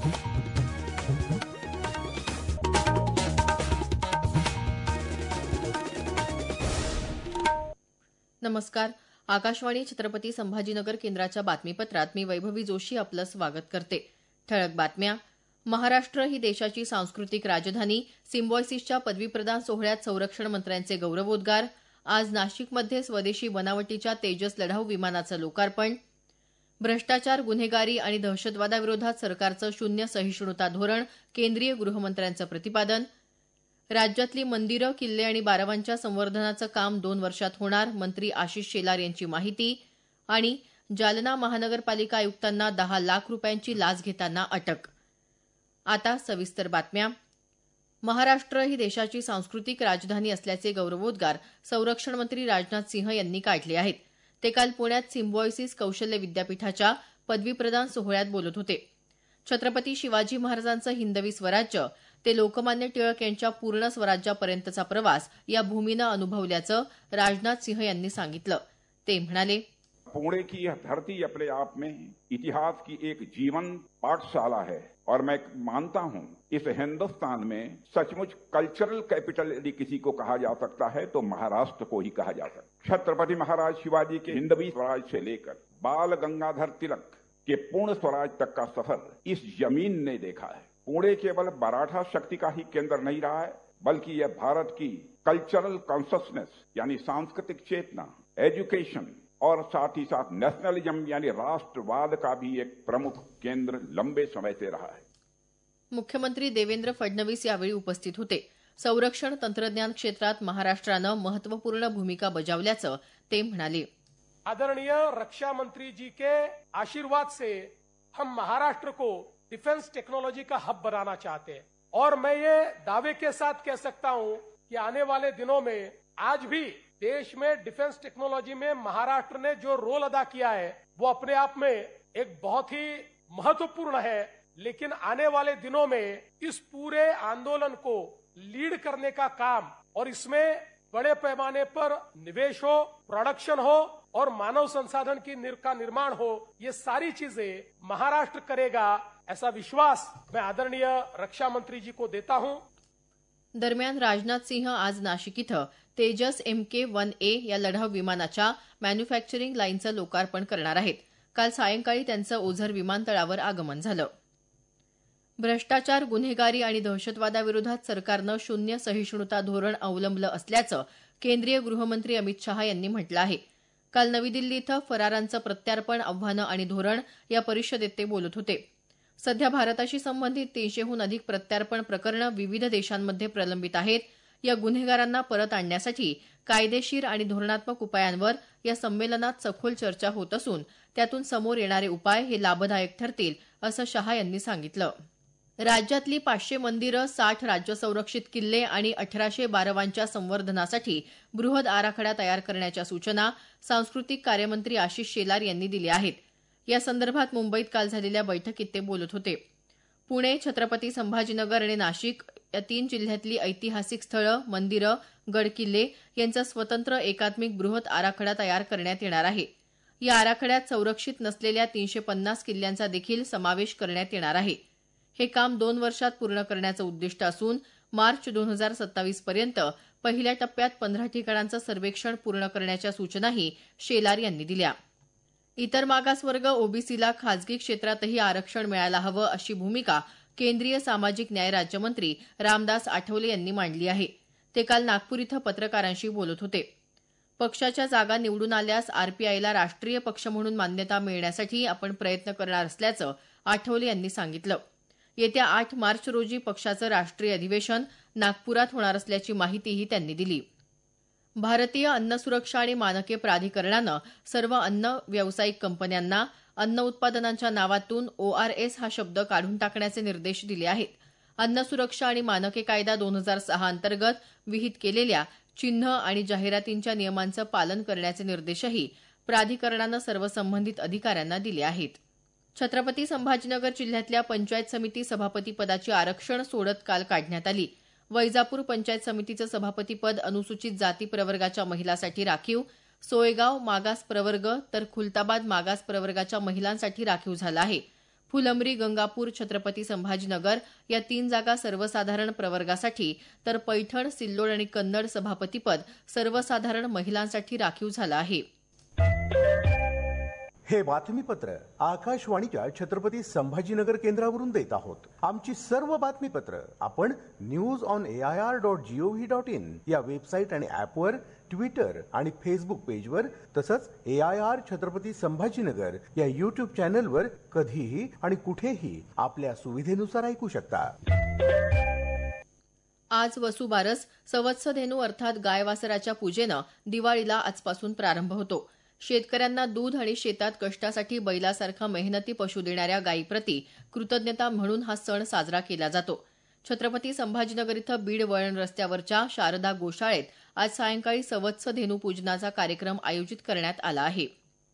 नमस्कार. आकाशवाणी छत्रपती संभाजीनगर केंद्राच्या बातमीपत्रात मी वैभवी जोशी आपलं स्वागत करते. ठळक बातम्या. महाराष्ट्र ही देशाची सांस्कृतिक राजधानी. सिम्बॉयसिसच्या पदवीप्रदान सोहळ्यात संरक्षण मंत्र्यांचे गौरवोद्गार. आज नाशिकमध्ये स्वदेशी बनावटीच्या तेजस लढाऊ विमानाचं लोकार्पण. भ्रष्टाचार, गुन्हेगारी आणि दहशतवादाविरोधात सरकारचं शून्य सहिष्णुता धोरण. केंद्रीय गृहमंत्र्यांचं प्रतिपादन. राज्यातली मंदिरं, किल्ले आणि बारवांच्या संवर्धनाचं काम 2 वर्षात होणार. मंत्री आशिष शेलार यांची माहिती. आणि जालना महानगरपालिका आयुक्तांना 10 लाख रुपयांची लाच घेताना अटक. आता सविस्तर बातम्या. महाराष्ट्र ही देशाची सांस्कृतिक राजधानी असल्याचे गौरवोद्गार संरक्षण मंत्री राजनाथ सिंह यांनी काढले आहेत. ते काल पुण्यात सिम्बॉयसिस कौशल्य विद्यापीठाच्या पदवीप्रदान सोहळ्यात बोलत होते. छत्रपती शिवाजी महाराजांचं हिंदवी स्वराज्य ते लोकमान्य टिळक यांच्या पूर्ण स्वराज्यापर्यंतचा प्रवास या भूमीनं अनुभवल्याचं राजनाथ सिंह यांनी सांगितलं. ते म्हणाले, पुणे की यह धरती अपने आप में इतिहास की एक जीवन पाठशाला है और मैं मानता हूं इस हिंदुस्तान में सचमुच कल्चरल कैपिटल यदि किसी को कहा जा सकता है तो महाराष्ट्र को ही कहा जा सकता है. छत्रपति महाराज शिवाजी के हिंदवी स्वराज से लेकर बाल गंगाधर तिलक के पूर्ण स्वराज तक का सफर इस जमीन ने देखा है. पुणे केवल मराठा शक्ति का ही केंद्र नहीं रहा है, बल्कि यह भारत की कल्चरल कॉन्शसनेस यानी सांस्कृतिक चेतना, एजुकेशन और साथ ही साथ नेशनलिज्म यानी राष्ट्रवाद का भी एक प्रमुख केंद्र लंबे समय से रहा है. मुख्यमंत्री देवेंद्र फडणवीस यावेळी उपस्थित होते. संरक्षण तंत्रज्ञान क्षेत्रात महाराष्ट्रानं महत्वपूर्ण भूमिका बजावल्याचं ते म्हणाले. आदरणीय रक्षा मंत्री जी के आशीर्वाद से हम महाराष्ट्र को डिफेंस टेक्नोलॉजी का हब बनाना चाहते हैं और मैं ये दावे के साथ कह सकता हूं कि आने वाले दिनों में आज भी देश में डिफेंस टेक्नोलॉजी में महाराष्ट्र ने जो रोल अदा किया है वो अपने आप में एक बहुत ही महत्वपूर्ण है. लेकिन आने वाले दिनों में इस पूरे आंदोलन को लीड करने का काम और इसमें बड़े पैमाने पर निवेश हो, प्रोडक्शन हो और मानव संसाधन का निर्माण हो, ये सारी चीजें महाराष्ट्र करेगा ऐसा विश्वास मैं आदरणीय रक्षा मंत्री जी को देता हूं. दरम्यान राजनाथ सिंह आज नाशिक इथं तेजस MK-1A या लढाऊ विमानाच्या मॅन्युफॅक्चरिंग लाईनचं लोकार्पण करणार आहेत. काल सायंकाळी त्यांचं ओझर विमानतळावर आगमन झालं. भ्रष्टाचार, गुन्हेगारी आणि दहशतवादाविरोधात सरकारनं शून्य सहिष्णुता धोरण अवलंबलं असल्याचं केंद्रीय गृहमंत्री अमित शहा यांनी म्हटलं आहे. काल नवी दिल्ली इथं फरारांचं प्रत्यार्पण, आव्हानं आणि धोरण या परिषदेत ते बोलत होते. सध्या भारताशी संबंधित 300हून अधिक प्रत्यार्पण प्रकरणं विविध देशांमध्ये प्रलंबित आहेत. या गुन्हेगारांना परत आणण्यासाठी कायदेशीर आणि धोरणात्मक उपायांवर या संमेलनात सखोल चर्चा होत असून त्यातून समोर येणारे उपाय हे लाभदायक ठरतील असं शहा यांनी सांगितलं. राज्यातली 500 मंदिरं, 60 राज्य संरक्षित किल्ले आणि 1800 बारवांच्या संवर्धनासाठी बृहद आराखडा तयार करण्याच्या सूचना सांस्कृतिक कार्यमंत्री आशिष शेलार यांनी दिल्या आहेत. या संदर्भात मुंबईत काल झालेल्या बैठकीत ते बोलत होते. पुणे, छत्रपती संभाजीनगर आणि नाशिक या 3 जिल्ह्यातली ऐतिहासिक स्थळं, मंदिरं, गडकिल्ले यांचा स्वतंत्र एकात्मिक बृहत आराखडा तयार करण्यात येणार आहे. या आराखड्यात संरक्षित नसलेल्या 350 किल्ल्यांचा देखील समावेश करण्यात येणार आहे. हे काम 2 वर्षात पूर्ण करण्याचं उद्दिष्ट असून मार्च 2027 पर्यंत पहिल्या टप्प्यात 15 ठिकाणांचं सर्वेक्षण पूर्ण करण्याच्या सूचनाही शेलार यांनी दिल्या. इतर मागासवर्ग ओबीसीला खासगी क्षेत्रातही आरक्षण मिळायला हवं अशी भूमिका केंद्रीय सामाजिक न्याय राज्यमंत्री रामदास आठवले यांनी मांडली आहे. ते काल नागपूर इथं पत्रकारांशी बोलत होते. पक्षाच्या जागा निवडून आल्यास आरपीआयला राष्ट्रीय पक्ष म्हणून मान्यता मिळण्यासाठी आपण प्रयत्न करणार असल्याचं आठवले यांनी सांगितलं. येत्या 8 मार्च रोजी पक्षाचं राष्ट्रीय अधिवेशन नागपुरात होणार असल्याची माहितीही त्यांनी दिली. भारतीय अन्न सुरक्षा आणि मानके प्राधिकरणानं सर्व अन्न व्यावसायिक कंपन्यांना अन्न उत्पादनांच्या नावातून ORS हा शब्द काढून टाकण्याचे निर्देश दिले आहेत. अन्न सुरक्षा आणि मानके कायदा 2006 अंतर्गत विहित केलेल्या चिन्ह आणि जाहिरातींच्या नियमांचं पालन करण्याचे निर्देशही प्राधिकरणानं सर्व संबंधित अधिकाऱ्यांना दिले आहेत. छत्रपती संभाजीनगर जिल्ह्यातल्या पंचायत समिती सभापतीपदाची आरक्षण सोडत काल काढण्यात आली. वैजापूर पंचायत समितीचं सभापतीपद अनुसूचित जाती प्रवर्गाच्या महिलांसाठी राखीव, सोयगाव मागास प्रवर्ग तर खुलताबाद मागास प्रवर्गाच्या महिलांसाठी राखीव झालं आहे. फुलंब्री, गंगापूर, छत्रपती संभाजीनगर या 3 जागा सर्वसाधारण प्रवर्गासाठी तर पैठण, सिल्लोड आणि कन्नड सभापतीपद सर्वसाधारण महिलांसाठी राखीव झालं आहे. हे बातमीपत्र आकाशवाणीच्या छत्रपती संभाजीनगर केंद्रावरून देत आहोत. आमची सर्व बातमीपत्र आपण newsonair.gov.in या वेबसाईट आणि ऍपवर, ट्विटर आणि फेसबुक पेजवर तसंच AIR छत्रपती संभाजीनगर या युट्यूब चॅनलवर कधीही आणि कुठेही आपल्या सुविधेनुसार ऐकू शकता. आज वसुबारस, संवत्सधेनू अर्थात गाय वासराच्या पूजेनं दिवाळीला आजपासून प्रारंभ होतो. शेतकऱ्यांना दूध आणि शेतात कष्टासाठी बैलासारखा मेहनती पशु देणाऱ्या गायीप्रती कृतज्ञता म्हणून हा सण साजरा केला जातो. छत्रपती संभाजीनगर इथं बीड वळण रस्त्यावरच्या शारदा गोशाळेत आज सायंकाळी संवत्सधेनू पूजनाचा कार्यक्रम आयोजित करण्यात आला आहे.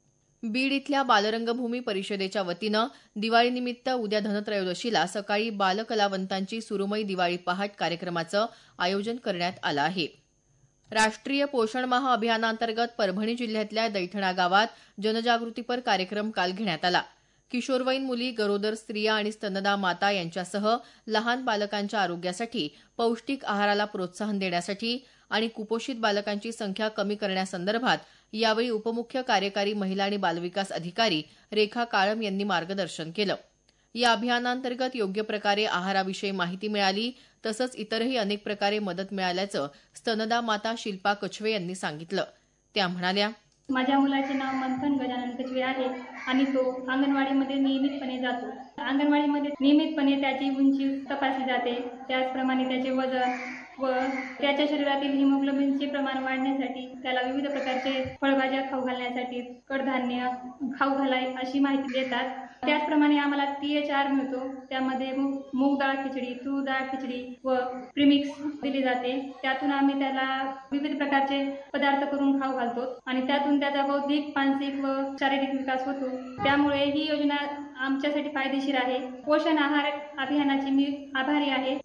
बीड इथल्या बालरंगभूमी परिषदेच्या वतीनं दिवाळीनिमित्त उद्या धनत्रयोदशीला सकाळी बालकलावंतांची सुरुमई दिवाळी पहाट कार्यक्रमाचं आयोजन करण्यात आलं आहे. राष्ट्रीय पोषण माह अभियानांतर्गत परभणी जिल्ह्यातल्या दैठणा गावात जनजागृतीपर कार्यक्रम काल घेण्यात आला. किशोरवयीन मुली, गरोदर स्त्रिया आणि स्तनदा माता यांच्यासह लहान बालकांच्या आरोग्यासाठी पौष्टिक आहाराला प्रोत्साहन देण्यासाठी आणि कुपोषित बालकांची संख्या कमी करण्यासंदर्भात यावेळी उपमुख्य कार्यकारी महिला आणि बालविकास अधिकारी रेखा काळम यांनी मार्गदर्शन केलं. या अभियानांतर्गत योग्य प्रकारे आहाराविषयी माहिती मिळाली तसंच इतरही अनेक प्रकारे मदत मिळाल्याचं स्तनदा माता शिल्पा कछवे यांनी सांगितलं. त्या म्हणाल्या, माझ्या मुलाचे नाव मंथन गजानन कछवे आहे आणि तो अंगणवाडीमध्ये नियमितपणे जातो. अंगणवाडीमध्ये नियमितपणे त्याची उंची तपासली जाते. त्याचप्रमाणे त्याचे वजन व त्याच्या शरीरातील हिमोग्लोबिनचे प्रमाण वाढण्यासाठी त्याला विविध प्रकारचे फळभाज्या खाऊ घालण्यासाठी कडधान्य खाऊ घालाय अशी माहिती देतात. त्याचप्रमाणे आम्हाला THR मिळतो. त्यामध्ये मूग डाळ खिचडी, तूर डाळ खिचडी व प्रीमिक्स दिली जाते. त्यातून आम्ही त्याला विविध प्रकारचे पदार्थ करून खाऊ घालतो आणि त्यातून त्याचा बौद्धिक, मानसिक व शारीरिक विकास होतो. त्यामुळे ही योजना आमच्यासाठी फायदेशीर आहे. पोषण आहार अभियानाची मी आभारी आहे.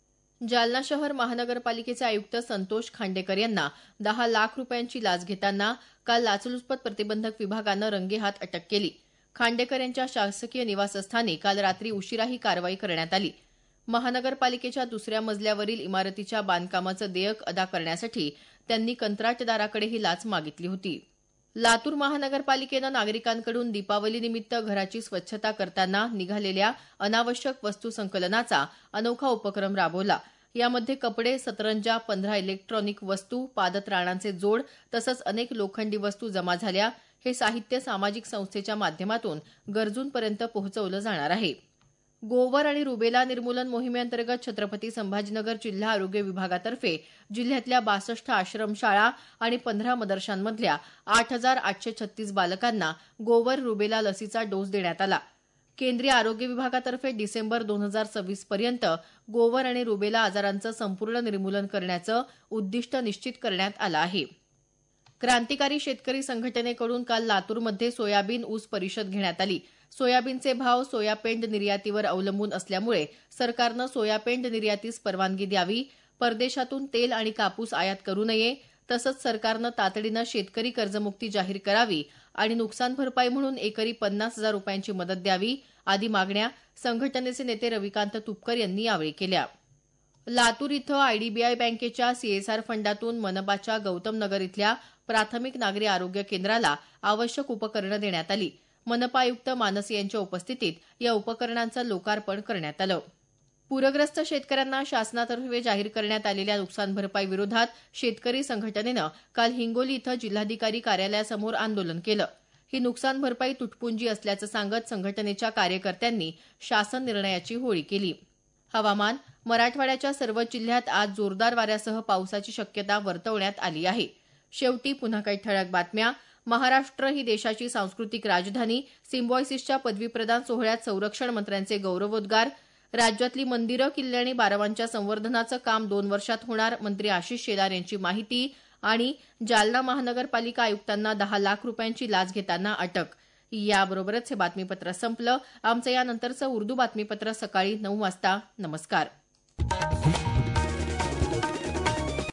जालना शहर महानगरपालिकेचे आयुक्त संतोष खांडेकर यांना 10 लाख रुपयांची लाच घेताना काल लाचलुचपत प्रतिबंधक विभागानं रंगेहात अटक केली. खांडेकर यांच्या शासकीय निवासस्थानी काल रात्री उशिरा ही कारवाई करण्यात आली. महानगरपालिकेच्या दुसऱ्या मजल्यावरील इमारतीच्या बांधकामाचं देयक अदा करण्यासाठी त्यांनी कंत्राटदाराकडे ही लाच मागितली होती. लातूर महानगरपालिकेनं नागरिकांकडून दीपावलीनिमित्त घराची स्वच्छता करताना निघालेल्या अनावश्यक वस्तू संकलनाचा अनोखा उपक्रम राबवला. यामध्ये कपडे, सतरंजा, 15 इलेक्ट्रॉनिक वस्तू, पादत्राणांचे जोड तसंच अनेक लोखंडी वस्तू जमा झाल्या. हे साहित्य सामाजिक संस्थेच्या माध्यमातून गरजूंपर्यंत पोहोचवलं जाणार आहे. गोवर आणि रुबेला निर्मूलन मोहिमेअंतर्गत छत्रपती संभाजीनगर जिल्हा आरोग्य विभागातर्फे जिल्ह्यातल्या 62 आश्रमशाळा आणि 15 मदरशांमधल्या 8,836 बालकांना गोवर रुबेला लसीचा डोस देण्यात आला. केंद्रीय आरोग्य विभागातर्फे डिसेंबर 2026 पर्यंत गोवर आणि रुबेला आजारांचं संपूर्ण निर्मूलन करण्याचं उद्दिष्ट निश्चित करण्यात आलं आहे. क्रांतिकारी शेतकरी संघटनेकडून काल लातूरमध्ये सोयाबीन ऊस परिषद घेण्यात आली. सोयाबीनचे भाव सोयापेंड निर्यातीवर अवलंबून असल्यामुळे सरकारनं सोयापेंड निर्यातीस परवानगी द्यावी, परदेशातून तेल आणि कापूस आयात करू नये, तसंच सरकारनं तातडीनं शेतकरी कर्जमुक्ती जाहीर करावी आणि नुकसान भरपाई म्हणून एकरी 50,000 रुपयांची मदत द्यावी आदी मागण्या संघटनेचे नेते रविकांत तुपकर यांनी यावेळी केल्या. लातूर इथं IDBI बँकेच्या CSR फंडातून मनपाच्या गौतम नगर इथल्या प्राथमिक नागरी आरोग्य केंद्राला आवश्यक उपकरणं देण्यात आली. मनपा आयुक्त मानस यांच्या उपस्थितीत या उपकरणांचं लोकार्पण करण्यात आलं. पूरग्रस्त शेतकऱ्यांना शासनातर्फे जाहीर करण्यात आलेल्या नुकसान भरपाई विरोधात शेतकरी संघटनेनं काल हिंगोली इथं जिल्हाधिकारी कार्यालयासमोर आंदोलन केलं. ही नुकसान भरपाई तुटपुंजी असल्याचं सांगत संघटनेच्या कार्यकर्त्यांनी शासन निर्णयाची होळी केली. हवामान. मराठवाड्याच्या सर्व जिल्ह्यात आज जोरदार वाऱ्यासह पावसाची शक्यता वर्तवण्यात आली आहे. शेवटी पुन्हा काही ठळक बातम्या. महाराष्ट्र ही देशाची सांस्कृतिक राजधानी. सिम्बॉयसिसच्या पदवीप्रदान सोहळ्यात संरक्षण मंत्र्यांचे गौरवोद्गार. राज्यातली मंदिरं, किल्ले आणि बारवांच्या संवर्धनाचं काम 2 वर्षात होणार. मंत्री आशिष शेलार यांची माहिती. आणि जालना महानगरपालिका आयुक्तांना 10 लाख रुपयांची लाच घेताना अटक. याबरोबरच हे बातमीपत्र संपलं. आमचं यानंतरचं उर्दू बातमीपत्र सकाळी 9 वाजता. नमस्कार.